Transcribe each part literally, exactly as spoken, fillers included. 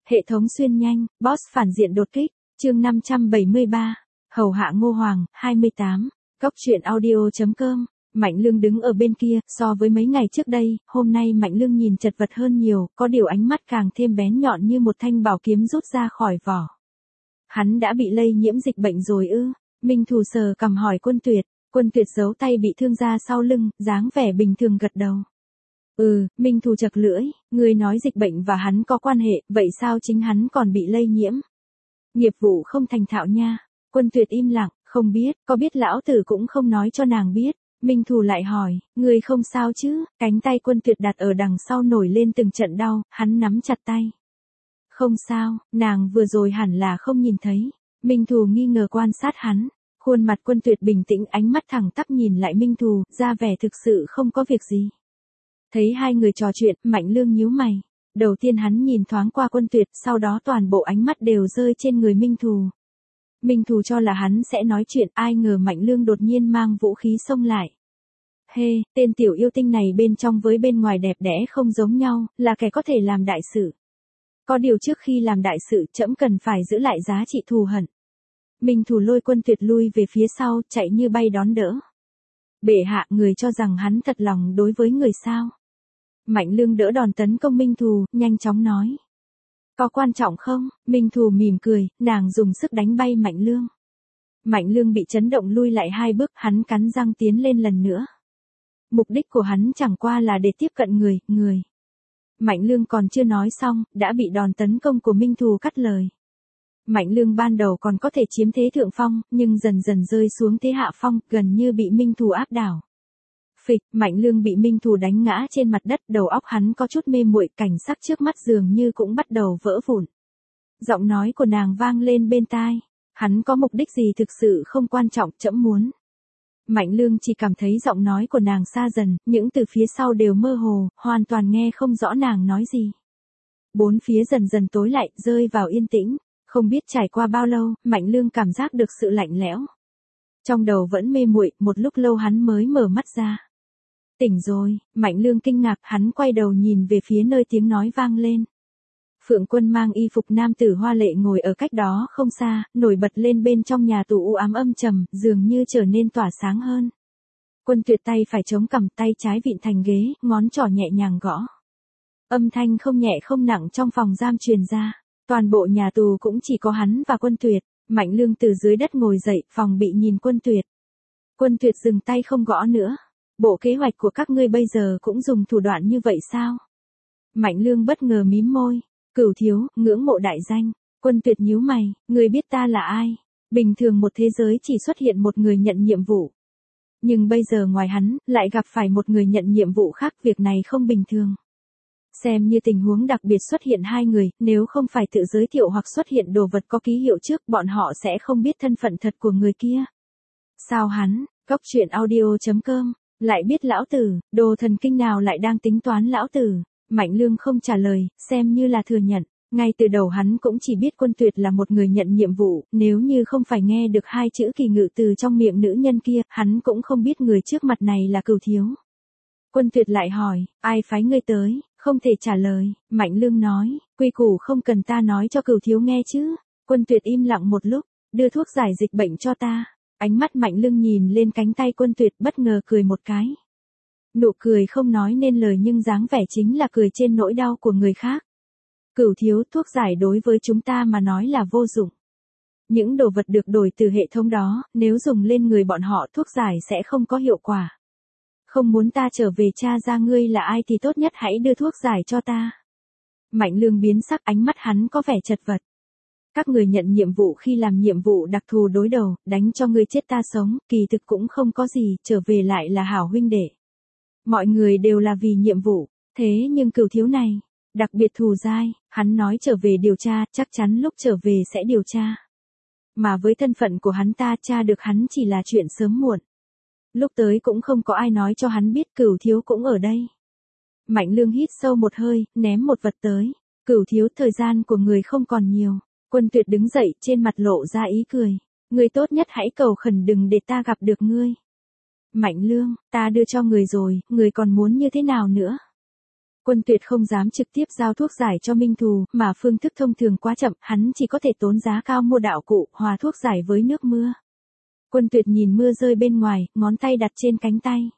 Hệ thống xuyên nhanh, boss phản diện đột kích, chương năm trăm bảy mươi ba, hầu hạ Ngô Hoàng, hai mươi tám, góc truyện audio.com, Mạnh Lương đứng ở bên kia, so với mấy ngày trước đây, hôm nay Mạnh Lương nhìn chật vật hơn nhiều, có điều ánh mắt càng thêm bén nhọn như một thanh bảo kiếm rút ra khỏi vỏ. Hắn đã bị lây nhiễm dịch bệnh rồi ư? Minh Thù sờ cằm hỏi Quân Tuyệt, Quân Tuyệt giấu tay bị thương ra sau lưng, dáng vẻ bình thường gật đầu. Ừ, Minh Thù chật lưỡi, người nói dịch bệnh và hắn có quan hệ, vậy sao chính hắn còn bị lây nhiễm? Nghiệp vụ không thành thạo nha. Quân Tuyệt im lặng, không biết, có biết lão tử cũng không nói cho nàng biết. Minh Thù lại hỏi, người không sao chứ? Cánh tay Quân Tuyệt đặt ở đằng sau nổi lên từng trận đau, hắn nắm chặt tay. Không sao, nàng vừa rồi hẳn là không nhìn thấy. Minh Thù nghi ngờ quan sát hắn. Khuôn mặt Quân Tuyệt bình tĩnh, ánh mắt thẳng tắp nhìn lại Minh Thù, ra vẻ thực sự không có việc gì. Thấy hai người trò chuyện, Mạnh Lương nhíu mày. Đầu tiên hắn nhìn thoáng qua Quân Tuyệt, sau đó toàn bộ ánh mắt đều rơi trên người Minh Thù. Minh Thù cho là hắn sẽ nói chuyện, ai ngờ Mạnh Lương đột nhiên mang vũ khí xông lại. Hê, hey, tên tiểu yêu tinh này bên trong với bên ngoài đẹp đẽ không giống nhau, là kẻ có thể làm đại sự. Có điều trước khi làm đại sự, trẫm cần phải giữ lại giá trị thù hận. Minh Thù lôi Quân Tuyệt lui về phía sau, chạy như bay đón đỡ. Bệ hạ, người cho rằng hắn thật lòng đối với người sao? Mạnh Lương đỡ đòn tấn công Minh Thù, nhanh chóng nói. Có quan trọng không? Minh Thù mỉm cười, nàng dùng sức đánh bay Mạnh Lương. Mạnh Lương bị chấn động lui lại hai bước, hắn cắn răng tiến lên lần nữa. Mục đích của hắn chẳng qua là để tiếp cận người, người. Mạnh Lương còn chưa nói xong, đã bị đòn tấn công của Minh Thù cắt lời. Mạnh Lương ban đầu còn có thể chiếm thế thượng phong, nhưng dần dần rơi xuống thế hạ phong, gần như bị Minh Thù áp đảo. Phịch, Mạnh Lương bị Minh Thù đánh ngã trên mặt đất, đầu óc hắn có chút mê muội, cảnh sắc trước mắt dường như cũng bắt đầu vỡ vụn. Giọng nói của nàng vang lên bên tai, hắn có mục đích gì thực sự không quan trọng, trẫm muốn. Mạnh Lương chỉ cảm thấy giọng nói của nàng xa dần, những từ phía sau đều mơ hồ, hoàn toàn nghe không rõ nàng nói gì. Bốn phía dần dần tối lại, rơi vào yên tĩnh, không biết trải qua bao lâu, Mạnh Lương cảm giác được sự lạnh lẽo. Trong đầu vẫn mê muội, một lúc lâu hắn mới mở mắt ra. Tỉnh rồi, Mạnh Lương kinh ngạc, hắn quay đầu nhìn về phía nơi tiếng nói vang lên. Phượng Quân mang y phục nam tử hoa lệ ngồi ở cách đó không xa, nổi bật lên bên trong nhà tù u ám âm trầm, dường như trở nên tỏa sáng hơn. Quân Tuyệt tay phải chống cằm, tay trái vịn thành ghế, ngón trỏ nhẹ nhàng gõ. Âm thanh không nhẹ không nặng trong phòng giam truyền ra, toàn bộ nhà tù cũng chỉ có hắn và Quân Tuyệt. Mạnh Lương từ dưới đất ngồi dậy, phòng bị nhìn Quân Tuyệt. Quân Tuyệt dừng tay không gõ nữa. Bộ kế hoạch của các ngươi bây giờ cũng dùng thủ đoạn như vậy sao? Mạnh Lương bất ngờ mím môi. Cửu thiếu, ngưỡng mộ đại danh. Quân Tuyệt nhíu mày, người biết ta là ai? Bình thường một thế giới chỉ xuất hiện một người nhận nhiệm vụ. Nhưng bây giờ ngoài hắn, lại gặp phải một người nhận nhiệm vụ khác, việc này không bình thường. Xem như tình huống đặc biệt xuất hiện hai người, nếu không phải tự giới thiệu hoặc xuất hiện đồ vật có ký hiệu trước, bọn họ sẽ không biết thân phận thật của người kia. Sao hắn, góc truyện audio.com, lại biết lão tử, đồ thần kinh nào lại đang tính toán lão tử? Mạnh Lương không trả lời, xem như là thừa nhận. Ngay từ đầu hắn cũng chỉ biết Quân Tuyệt là một người nhận nhiệm vụ, nếu như không phải nghe được hai chữ kỳ ngự từ trong miệng nữ nhân kia, hắn cũng không biết người trước mặt này là Cửu thiếu. Quân Tuyệt lại hỏi, ai phái ngươi tới? Không thể trả lời. Mạnh Lương nói, quy củ không cần ta nói cho Cửu thiếu nghe chứ. Quân Tuyệt im lặng một lúc, đưa thuốc giải dịch bệnh cho ta. Ánh mắt Mạnh Lương nhìn lên cánh tay Quân Tuyệt, bất ngờ cười một cái. Nụ cười không nói nên lời nhưng dáng vẻ chính là cười trên nỗi đau của người khác. Cửu thiếu, thuốc giải đối với chúng ta mà nói là vô dụng. Những đồ vật được đổi từ hệ thống đó, nếu dùng lên người bọn họ thuốc giải sẽ không có hiệu quả. Không muốn ta trở về tra ra ngươi là ai thì tốt nhất hãy đưa thuốc giải cho ta. Mạnh Lương biến sắc, ánh mắt hắn có vẻ chật vật. Các người nhận nhiệm vụ khi làm nhiệm vụ đặc thù đối đầu, đánh cho ngươi chết ta sống, kỳ thực cũng không có gì, trở về lại là hảo huynh đệ. Mọi người đều là vì nhiệm vụ, thế nhưng Cửu thiếu này, đặc biệt thù dai, hắn nói trở về điều tra, chắc chắn lúc trở về sẽ điều tra. Mà với thân phận của hắn ta tra được hắn chỉ là chuyện sớm muộn. Lúc tới cũng không có ai nói cho hắn biết Cửu thiếu cũng ở đây. Mạnh Lương hít sâu một hơi, ném một vật tới. Cửu thiếu, thời gian của người không còn nhiều. Quân Tuyệt đứng dậy, trên mặt lộ ra ý cười. Người tốt nhất hãy cầu khẩn đừng để ta gặp được ngươi. Mạnh Lương, ta đưa cho người rồi, người còn muốn như thế nào nữa? Quân Tuyệt không dám trực tiếp giao thuốc giải cho Minh Thù, mà phương thức thông thường quá chậm, hắn chỉ có thể tốn giá cao mua đạo cụ, hòa thuốc giải với nước mưa. Quân Tuyệt nhìn mưa rơi bên ngoài, ngón tay đặt trên cánh tay.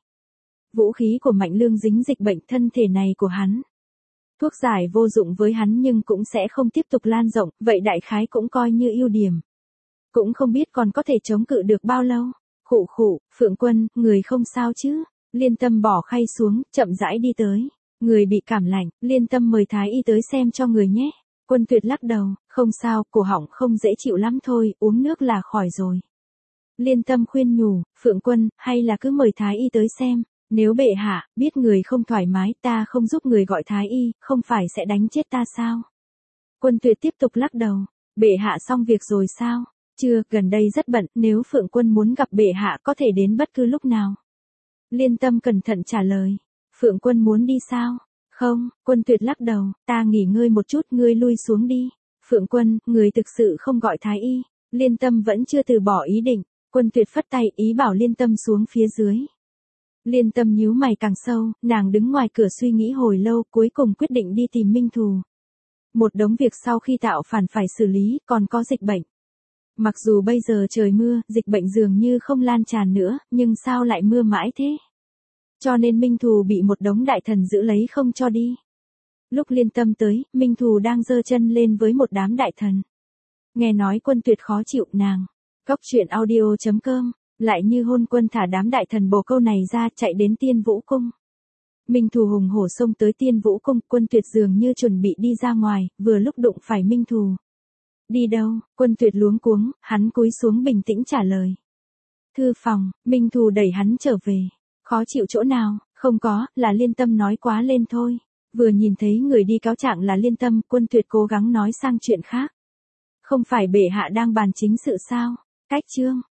Vũ khí của Mạnh Lương dính dịch bệnh thân thể này của hắn. Thuốc giải vô dụng với hắn nhưng cũng sẽ không tiếp tục lan rộng, vậy đại khái cũng coi như ưu điểm. Cũng không biết còn có thể chống cự được bao lâu. Khụ khụ, Phượng Quân, người không sao chứ? Liên Tâm bỏ khay xuống, chậm rãi đi tới. Người bị cảm lạnh, Liên Tâm mời thái y tới xem cho người nhé. Quân Tuyệt lắc đầu, không sao, cổ họng không dễ chịu lắm thôi, uống nước là khỏi rồi. Liên Tâm khuyên nhủ, Phượng Quân, hay là cứ mời thái y tới xem. Nếu bệ hạ, biết người không thoải mái, ta không giúp người gọi thái y, không phải sẽ đánh chết ta sao? Quân Tuyệt tiếp tục lắc đầu, bệ hạ xong việc rồi sao? Chưa, gần đây rất bận, nếu Phượng Quân muốn gặp bệ hạ có thể đến bất cứ lúc nào. Liên Tâm cẩn thận trả lời, Phượng Quân muốn đi sao? Không, Quân Tuyệt lắc đầu, ta nghỉ ngơi một chút, ngươi lui xuống đi. Phượng Quân, người thực sự không gọi thái y. Liên Tâm vẫn chưa từ bỏ ý định, Quân Tuyệt phất tay ý bảo Liên Tâm xuống phía dưới. Liên Tâm nhíu mày càng sâu, nàng đứng ngoài cửa suy nghĩ hồi lâu, cuối cùng quyết định đi tìm Minh Thù. Một đống việc sau khi tạo phản phải xử lý, còn có dịch bệnh. Mặc dù bây giờ trời mưa, dịch bệnh dường như không lan tràn nữa, nhưng sao lại mưa mãi thế? Cho nên Minh Thù bị một đống đại thần giữ lấy không cho đi. Lúc Liên Tâm tới, Minh Thù đang giơ chân lên với một đám đại thần. Nghe nói Quân Tuyệt khó chịu nàng. Cóc truyện audio chấm com, lại như hôn quân thả đám đại thần bồ câu này ra chạy đến Tiên Vũ Cung. Minh Thù hùng hổ xông tới Tiên Vũ Cung, Quân Tuyệt dường như chuẩn bị đi ra ngoài, vừa lúc đụng phải Minh Thù. Đi đâu? Quân Tuyệt luống cuống, hắn cúi xuống bình tĩnh trả lời. Thư phòng, Minh Thù đẩy hắn trở về. Khó chịu chỗ nào? Không có, là Liên Tâm nói quá lên thôi. Vừa nhìn thấy người đi cáo trạng là Liên Tâm, Quân Tuyệt cố gắng nói sang chuyện khác. Không phải bệ hạ đang bàn chính sự sao? Cách chương.